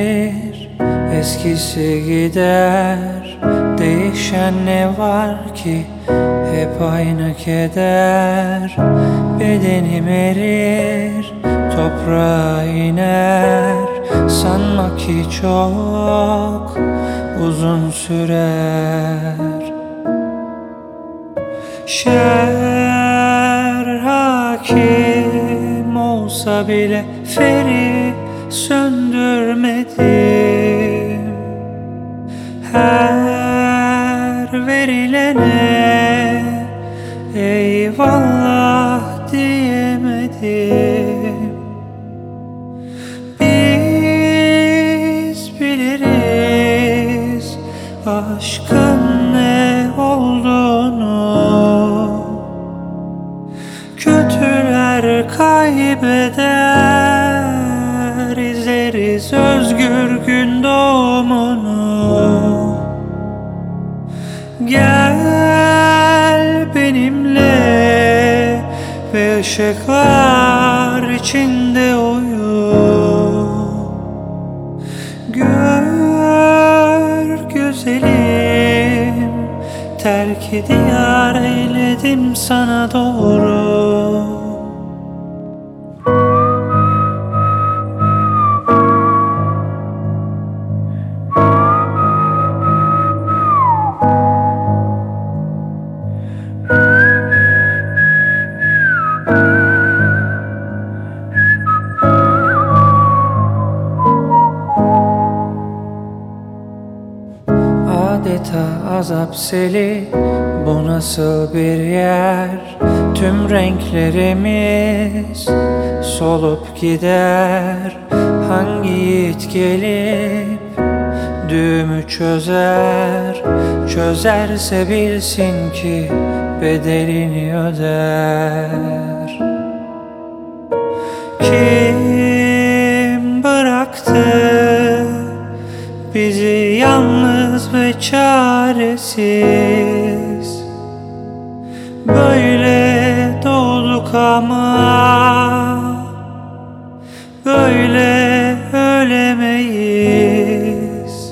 gelir, eskisi gider. Değişen ne var ki, hep aynı keder. Bedenim erir, toprağa iner. Sanma ki çok uzun sürer. Şer hakim olsa bile feri söndürmedim. Her verilene eyvallah diyemedim. Biz biliriz aşkın ne olduğunu. Kötüler kaybeder, izleriz özgür gün doğumunu. Gel benimle ve ışıklar içinde uyu. Gör güzelim, terk diyar eyledim sana doğru. Adeta azap seli, bu nasıl bir yer? Tüm renklerimiz solup gider. Hangi yiğit gelip düğümü çözer? Çözerse bilsin ki bedelini öder. Kim bıraktı bizi yalnız ve çaresiz? Böyle doğduk ama böyle ölemeyiz.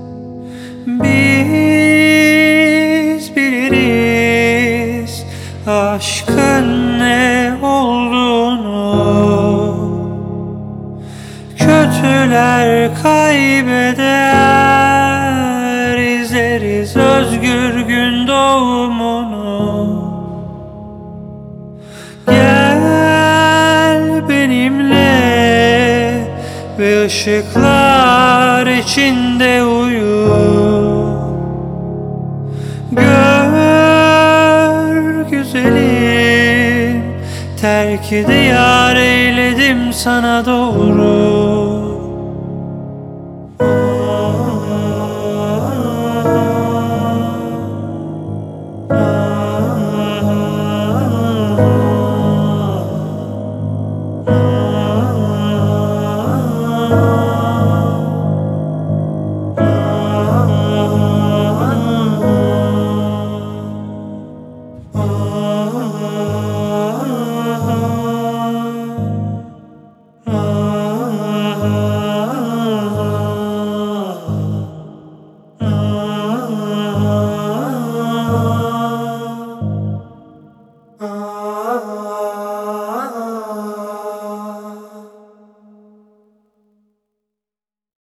Biz biliriz aşkın ne olduğunu. Kötüler kaybeder, izleriz özgür gün doğumunu. Gel benimle ve ışıklar içinde uyu. Gör güzelim, terk diyar eyledim sana doğru. Oh